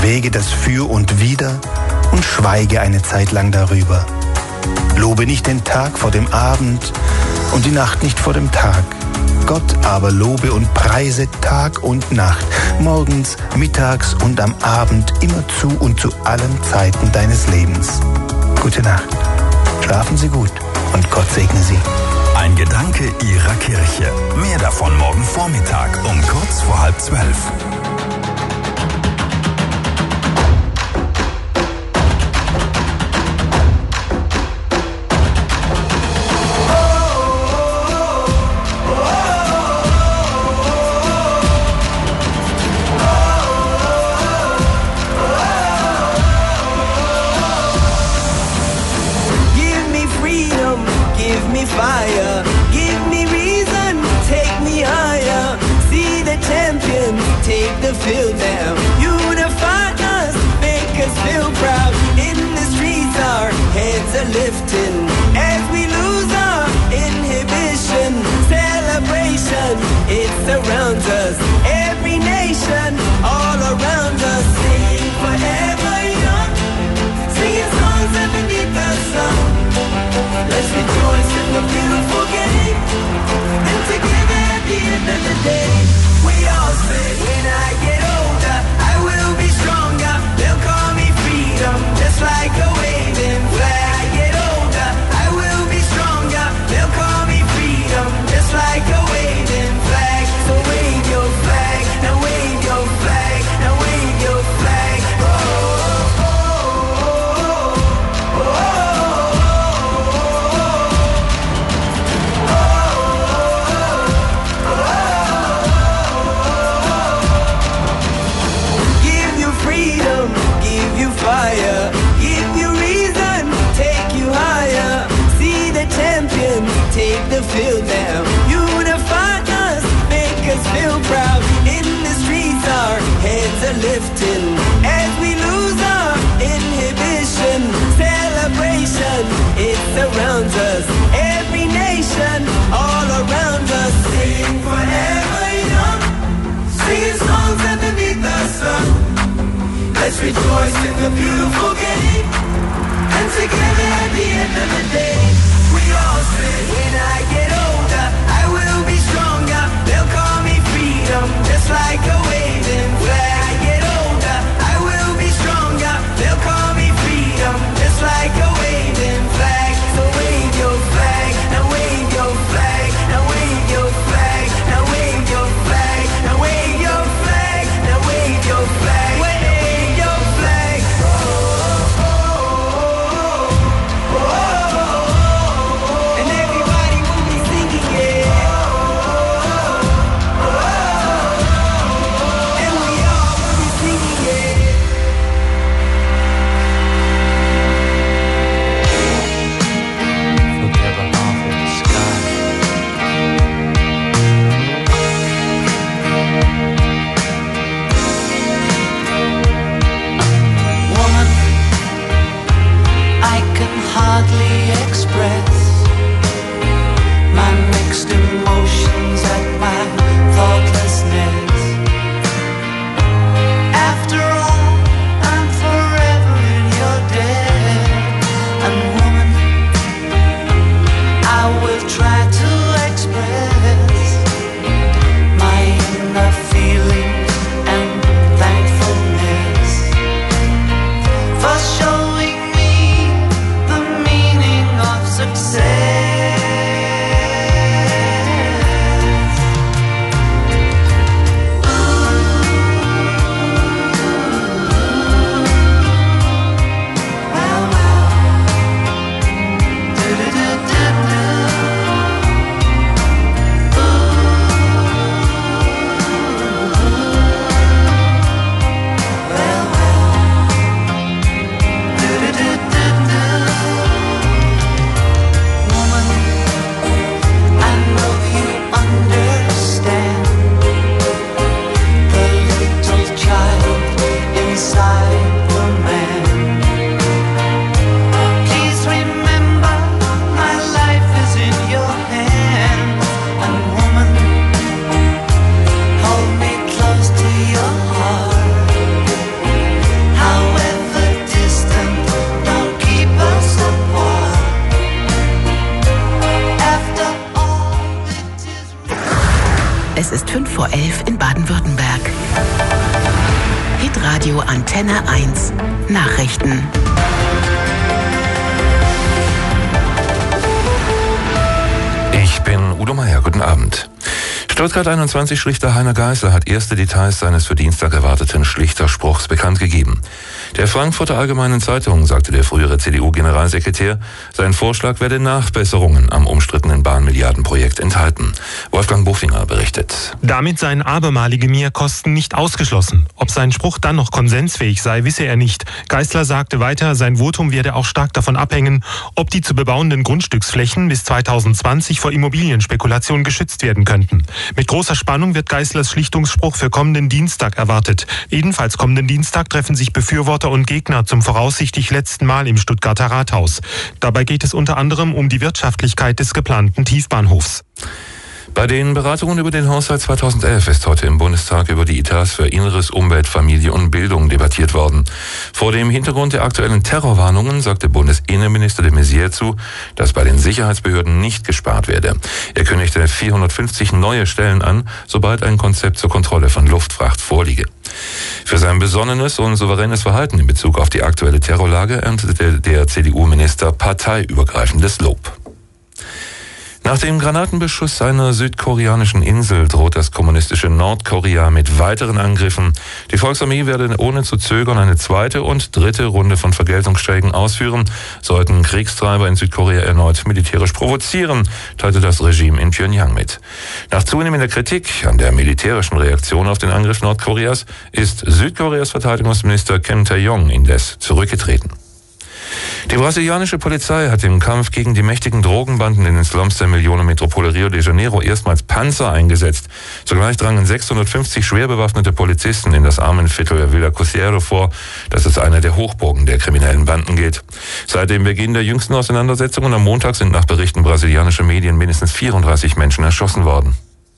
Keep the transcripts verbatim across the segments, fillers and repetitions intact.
Wäge das Für und Wider und schweige eine Zeit lang darüber. Lobe nicht den Tag vor dem Abend und die Nacht nicht vor dem Tag. Gott aber lobe und preise Tag und Nacht, morgens, mittags und am Abend, immerzu und zu allen Zeiten deines Lebens. Gute Nacht. Schlafen Sie gut und Gott segne Sie. Ein Gedanke Ihrer Kirche. Mehr davon morgen Vormittag um kurz vor halb zwölf. Fire, give me reason, take me higher. See the champions, take the field now. Unify us, make us feel proud. In the streets our heads are lifting as we lose our inhibition. Celebration, it surrounds us. Every nation, all around us. Sing forever young, singing songs underneath the sun. Let's rejoice in the beautiful game, and together at the end of the day, we all say, when I get older, I will be stronger. They'll call me freedom, just like a waving flag. I get older, I will be stronger. They'll call me freedom, just like a waving flag. So wave your flag, now wave your flag, now wave your flag. Oh, oh, oh, oh, oh, oh. Fire, give you reason, take you higher. See the champions, take the field now. Unify us, make us feel proud. In the streets our heads are lifting as we lose our inhibition. Celebration, it surrounds us. Every nation, all around us. Sing forever young, singing songs underneath the sun. Let's rejoice in the beautiful game, and together at the end of the day, we all say, when I get older, I will be stronger. They'll call me freedom, just like a waving flag. I get older, I will be stronger. They'll call me freedom, just like a waving flag. So wave your flag, now wave your flag, now wave your flag, now wave your flag, now wave your flag, now wave your flag. vor elf in Baden-Württemberg. Hitradio Antenne eins. Nachrichten. Ich bin Udo Meier. Guten Abend. Stuttgart einundzwanzig-Schlichter Heiner Geißler hat erste Details seines für Dienstag erwarteten Schlichterspruchs bekannt gegeben. Der Frankfurter Allgemeinen Zeitung sagte der frühere C D U-Generalsekretär, sein Vorschlag werde Nachbesserungen am umstrittenen Bahnmilliardenprojekt enthalten. Wolfgang Bofinger berichtet. Damit seien abermalige Mehrkosten nicht ausgeschlossen. Ob sein Spruch dann noch konsensfähig sei, wisse er nicht. Geißler sagte weiter, sein Votum werde auch stark davon abhängen, ob die zu bebauenden Grundstücksflächen bis zweitausendzwanzig vor Immobilienspekulation geschützt werden könnten. Mit großer Spannung wird Geißlers Schlichtungsspruch für kommenden Dienstag erwartet. Ebenfalls kommenden Dienstag treffen sich Befürworter und Gegner zum voraussichtlich letzten Mal im Stuttgarter Rathaus. Dabei geht es unter anderem um die Wirtschaftlichkeit des geplanten Tiefbahnhofs. Bei den Beratungen über den Haushalt zweitausendelf ist heute im Bundestag über die Etats für Inneres, Umwelt, Familie und Bildung debattiert worden. Vor dem Hintergrund der aktuellen Terrorwarnungen sagte Bundesinnenminister de Maizière zu, dass bei den Sicherheitsbehörden nicht gespart werde. Er kündigte vierhundertfünfzig neue Stellen an, sobald ein Konzept zur Kontrolle von Luftfracht vorliege. Für sein besonnenes und souveränes Verhalten in Bezug auf die aktuelle Terrorlage erntete der C D U-Minister parteiübergreifendes Lob. Nach dem Granatenbeschuss einer südkoreanischen Insel droht das kommunistische Nordkorea mit weiteren Angriffen. Die Volksarmee werde ohne zu zögern eine zweite und dritte Runde von Vergeltungsschlägen ausführen, sollten Kriegstreiber in Südkorea erneut militärisch provozieren, teilte das Regime in Pyongyang mit. Nach zunehmender Kritik an der militärischen Reaktion auf den Angriff Nordkoreas ist Südkoreas Verteidigungsminister Kim Tae-yong indes zurückgetreten. Die brasilianische Polizei hat im Kampf gegen die mächtigen Drogenbanden in den Slums der Millionenmetropole Rio de Janeiro erstmals Panzer eingesetzt. Zugleich drangen sechshundertfünfzig schwer bewaffnete Polizisten in das Armenviertel Vila Cruzeiro vor, das als einer der Hochburgen der kriminellen Banden gilt. Seit dem Beginn der jüngsten Auseinandersetzungen am Montag sind nach Berichten brasilianischer Medien mindestens vierunddreißig Menschen erschossen worden.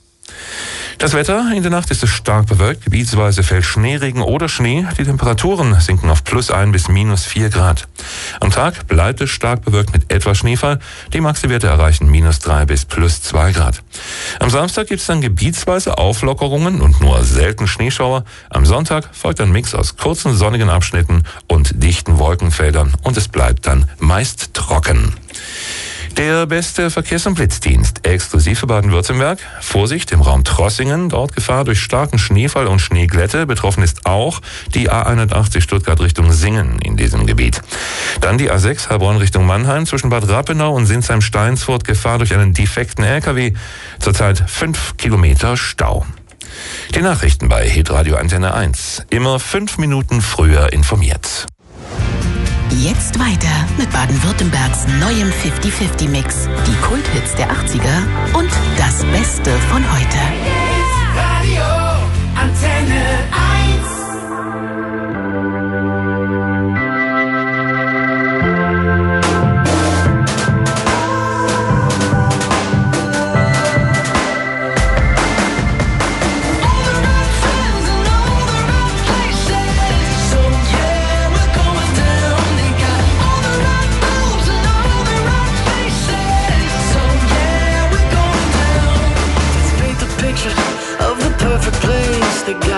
Das Wetter, in der Nacht ist es stark bewölkt, gebietsweise fällt Schneeregen oder Schnee. Die Temperaturen sinken auf plus ein bis minus vier Grad. Am Tag bleibt es stark bewölkt mit etwas Schneefall. Die Maxi-Werte erreichen minus drei bis plus zwei Grad. Am Samstag gibt es dann gebietsweise Auflockerungen und nur selten Schneeschauer. Am Sonntag folgt ein Mix aus kurzen sonnigen Abschnitten und dichten Wolkenfeldern und es bleibt dann meist trocken. Der beste Verkehrs- und Blitzdienst, exklusiv für Baden-Württemberg. Vorsicht im Raum Trossingen, dort Gefahr durch starken Schneefall und Schneeglätte. Betroffen ist auch die A hundertachtzig Stuttgart Richtung Singen in diesem Gebiet. Dann die A sechs Heilbronn Richtung Mannheim zwischen Bad Rappenau und Sinsheim-Steinsfurt. Gefahr durch einen defekten L K W. Zurzeit fünf Kilometer Stau. Die Nachrichten bei Hitradio Antenne eins. Immer fünf Minuten früher informiert. Jetzt weiter mit Baden-Württembergs neuem fünfzig fünfzig Mix. Die Kulthits der achtziger und das Beste von heute. Radio Antenne eins. Of the perfect place, the guy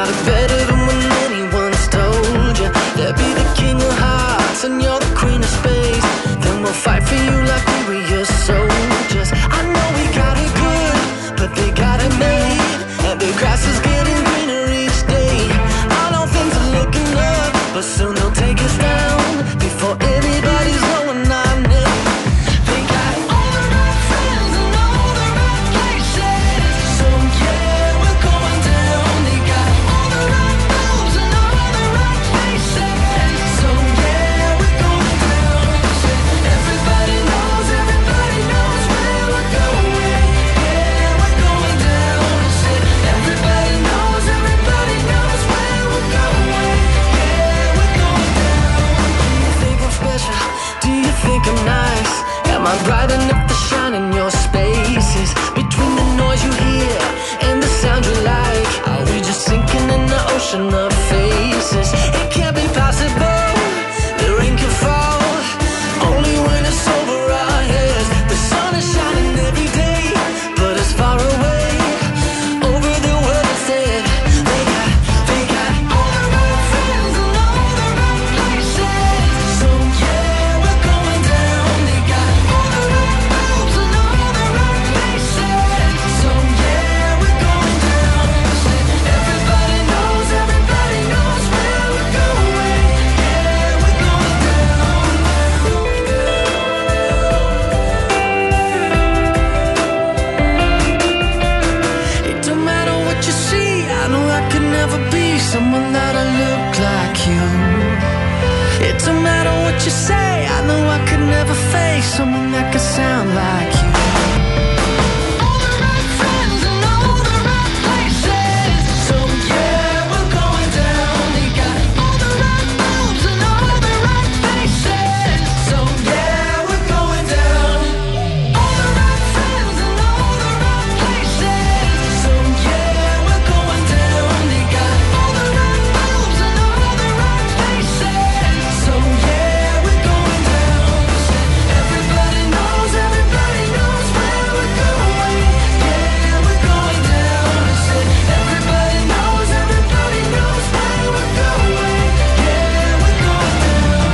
you say? I know I could never face someone that could sound like you. All the right friends and all the right places. So yeah, we're going down. You got all the right moves and all the right faces. So yeah, we're going down. All the right friends and all the right places. So yeah, we're going down. You got all the right moves and all the right faces. So yeah, we're going down. Everybody knows, everybody knows where we're going. Yeah, we're going down. Everybody knows, everybody knows where we're going. Yeah, we're going down.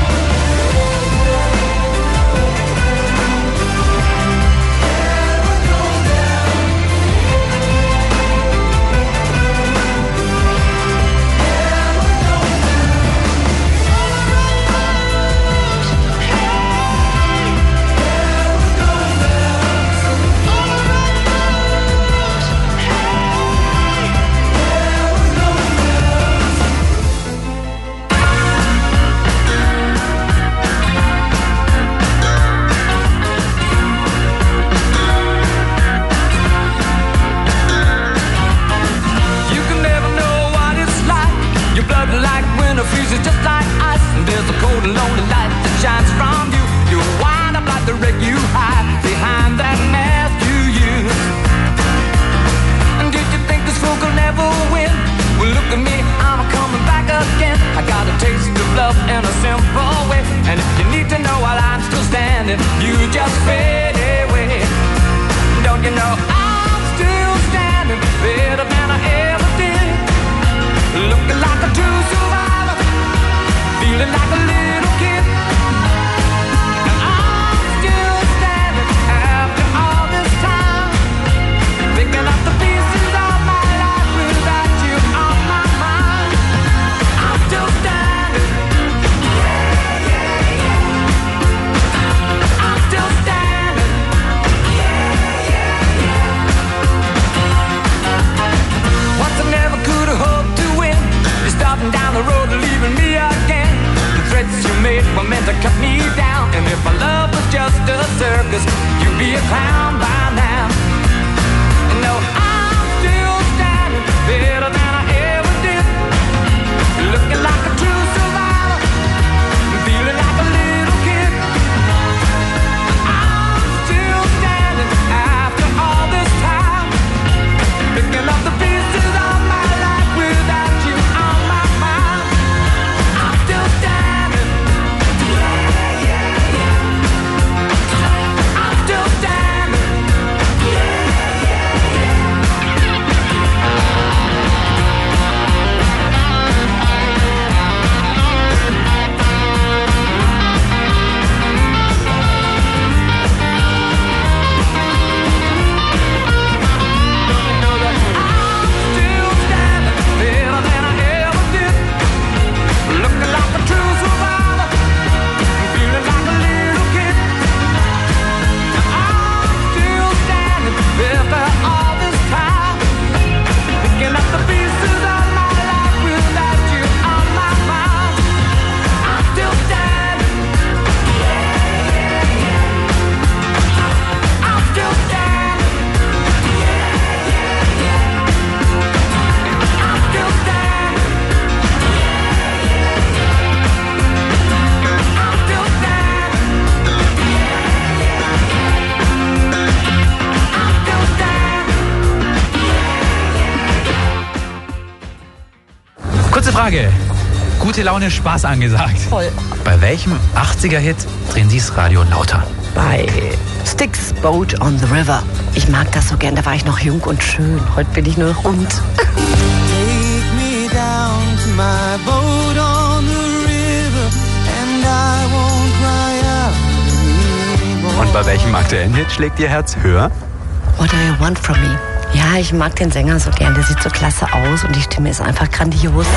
You can never know what it's like. Your blood like winter freezes just like ice. And there's a cold and lonely light that shines from you. You wind up like the wreck you hide behind that mask you use. And did you think this fool could never win? Well, look at me, I'm coming back again. I got a taste of love in a simple way. And if you need to know while I'm still standing, you just fade away. Don't you know I'm still standing better than I ever did? Looking like a true survivor, feeling like a little kid. And I'm still standing after all this time, picking up the pieces of my life without you on my mind. I'm still standing. Yeah, yeah, yeah. I'm still standing. Yeah, yeah, yeah. Once I never could have hoped to win. You're starting down the road and leaving me again. The threats you made were meant to cut me down. And if my love was just a circus, you'd be a clown by now. And no, I'm still standing better than I ever did. Looking like a true survivor, feeling like a little kid. I'm still standing after all this time, picking up the pieces of my life without you on my mind. I'm still standing. Yeah, yeah, yeah. I'm still standing. Yeah, yeah, yeah. Know that I'm still standing better than I ever did. Looking like a true survivor, feeling like a little kid. I'm still standing after all this time, picking up the pieces of my life without you on my mind. I'm still standing. Yeah, yeah, yeah. I'm still standing. Yeah, yeah, yeah. I'm still standing. I'm still standing. I'm still standing. Kurze Frage. Gute Laune, Spaß angesagt. Voll. Bei welchem achtziger-Hit drehen Sie das Radio lauter? Bei Styx, Boat on the River. Ich mag das so gern, da war ich noch jung und schön. Heute bin ich nur noch rund. Take me down to my boat on the river, and I won't cry out anymore. Und bei welchem aktuellen Hit schlägt Ihr Herz höher? What do you want from me? Ja, ich mag den Sänger so gern. Der sieht so klasse aus und die Stimme ist einfach grandios.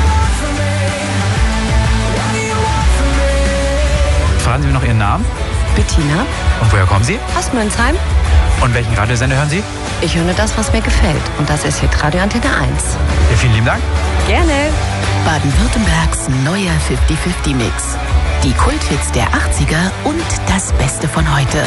Verraten Sie mir noch Ihren Namen? Bettina Und woher kommen Sie? aus Mönchsheim. Und welchen Radiosender hören Sie? Ich höre nur das, was mir gefällt. Und das ist Hitradio Antenne eins. Ja, vielen lieben Dank. Gerne. Baden-Württembergs neuer fifty fifty Mix. Die Kulthits der achtziger und das Beste von heute.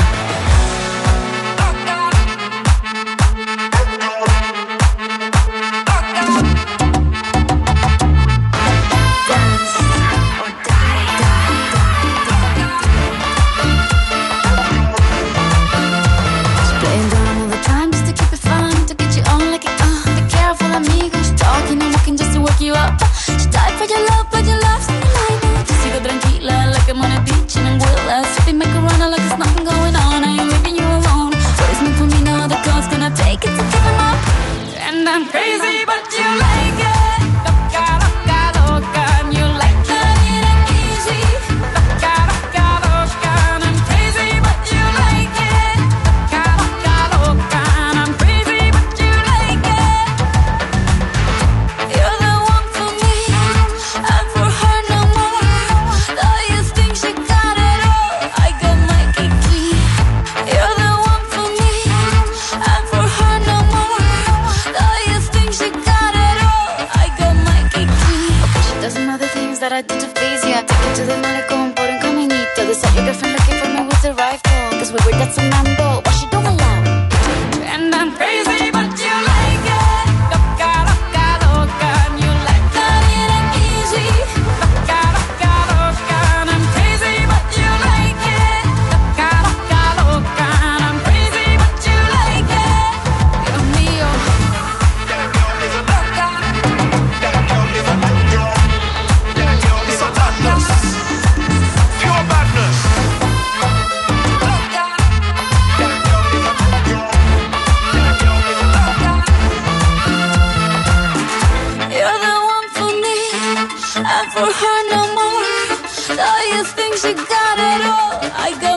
For her no more. All you think she got it all. I got